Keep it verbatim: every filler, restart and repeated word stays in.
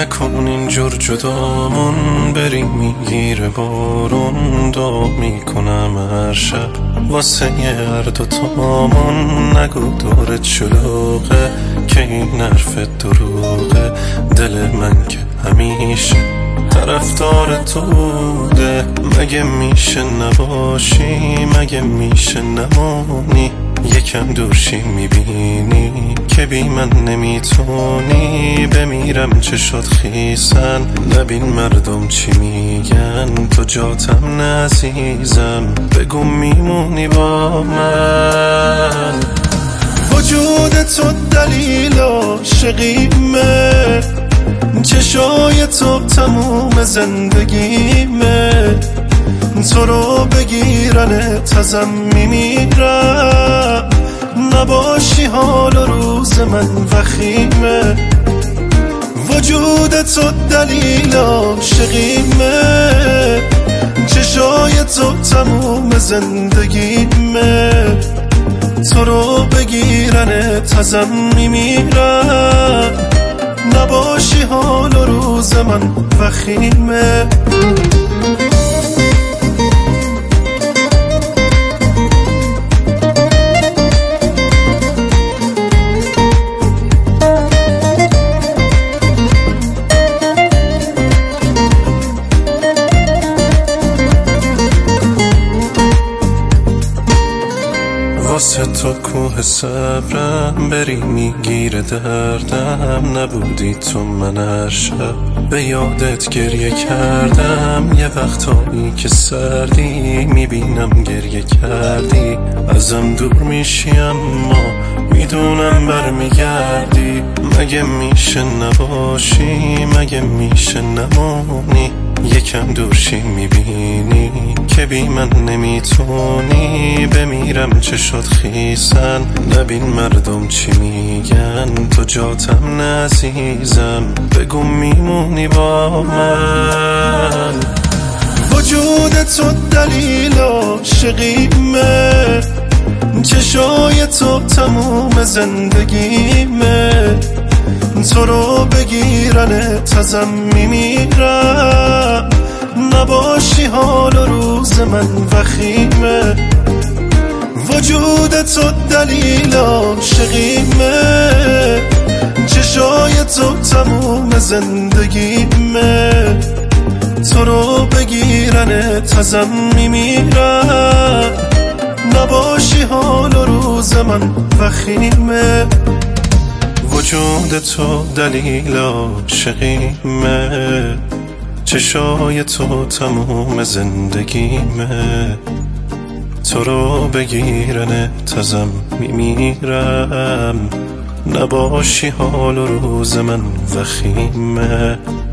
نکن اینجور جدامون، بریم میگیره بارون. دعا میکنم هر شب واسه هر دوتامون. نگو دورت شلوغه که این حرفت دروغه. دل من که همیشه طرفدار تو بوده. مگه میشه نباشی، مگه میشه نمانی؟ یکم دورشی میبینی که بی من نمیتونی. بمیرم چشات خیسن، نبین مردم چی میگن. تو جاتم نعزیزم، بگو میمونی با من. وجود تو دلیل عاشقیمه، چشای تو تموم زندگیمه. تو رو بگیرن ازم میمیرم، نباشی حال و روز من وخیمه. وجود تو دلیل عاشقیمه، چشای تو تموم زندگیمه. تو رو بگیرن ازم میمیرم، نباشی حال و روز من وخیمه. واسه تو کوه صبرم، بری میگیره دردم. نبودی تو من هر شب به یادت گریه کردم. یه وقتایی که سردی میبینم گریه کردی. ازم دور میشی اما میدونم برمیگردی. مگه میشه نباشی، مگه میشه نمانی؟ یکم دورشی میبینی که بی من نمیتونی. بمیرم چشات خیسن، نبین مردم چی میگن. تو جاتم نعزیزم، بگو میمونی با من. وجود تو دلیل عاشقیمه، چشای تو تموم زندگیمه. تو رو بگیرن ازم میمیرم، نباشی حال و روز من وخیمه. وجود تو دلیل عاشقیمه، چشای تو تموم زندگیمه. تو رو بگیرن ازم میمیرم، نباشی حال و روز من وخیمه. وجود تو دلیل عاشقیمه، چشای تو تموم زندگیمه. تو رو بگیرن ازم میمیرم، نباشی حال و روز من وخیمه.